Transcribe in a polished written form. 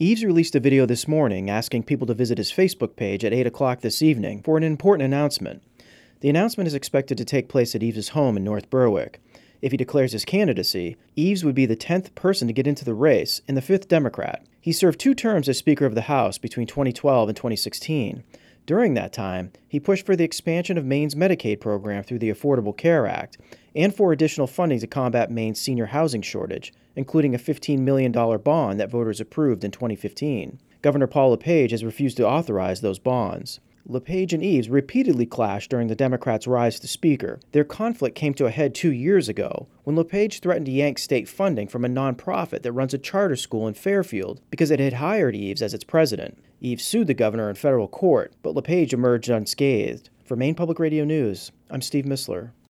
Eves released a video this morning asking people to visit his Facebook page at 8 o'clock this evening for an important announcement. The announcement is expected to take place at Eves' home in North Berwick. If he declares his candidacy, Eves would be the 10th person to get into the race and the 5th Democrat. He served 2 terms as Speaker of the House between 2012 and 2016. During that time, he pushed for the expansion of Maine's Medicaid program through the Affordable Care Act and for additional funding to combat Maine's senior housing shortage, including a $15 million bond that voters approved in 2015. Governor Paul LePage has refused to authorize those bonds. LePage and Eves repeatedly clashed during the Democrats' rise to Speaker. Their conflict came to a head 2 years ago when LePage threatened to yank state funding from a nonprofit that runs a charter school in Fairfield because it had hired Eves as its president. Eves sued the governor in federal court, but LePage emerged unscathed. For Maine Public Radio News, I'm Steve Missler.